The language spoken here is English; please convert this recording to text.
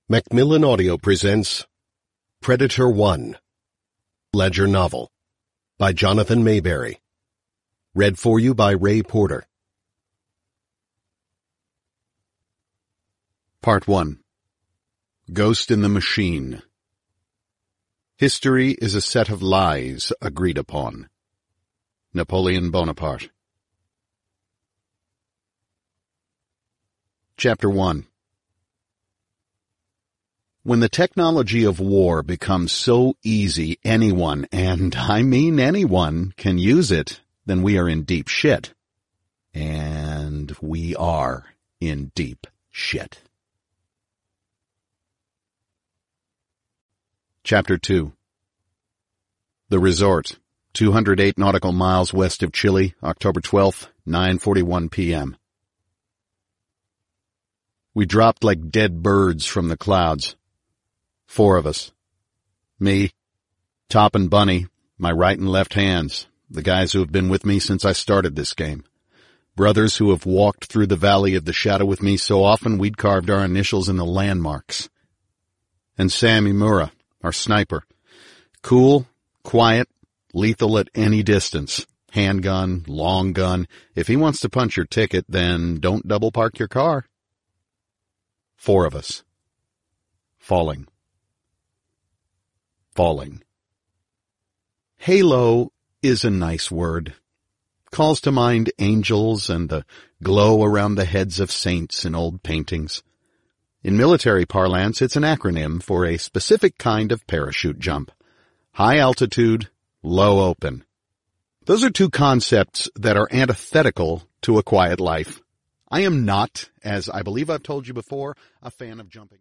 Macmillan Audio presents Predator 1, Ledger Novel, by Jonathan Mayberry. Read for you by Ray Porter. Part 1. Ghost in the Machine. History is a set of lies agreed upon. Napoleon Bonaparte. Chapter 1. When the technology of war becomes so easy anyone, and I mean anyone, can use it, then we are in deep shit. And we are in deep shit. Chapter 2. The Resort, 208 nautical miles west of Chile, October 12th, 9:41 p.m. We dropped like dead birds from the clouds. 4 of us. Me, Top and Bunny, my right and left hands, the guys who have been with me since I started this game. Brothers who have walked through the valley of the shadow with me so often we'd carved our initials in the landmarks. And Sam Imura, our sniper. Cool, quiet, lethal at any distance. Handgun, long gun. If he wants to punch your ticket, then don't double park your car. 4 of us. Falling. Halo is a nice word. Calls to mind angels and the glow around the heads of saints in old paintings. In military parlance, it's an acronym for a specific kind of parachute jump. High altitude, low open. Those are 2 concepts that are antithetical to a quiet life. I am not, as I believe I've told you before, a fan of jumping.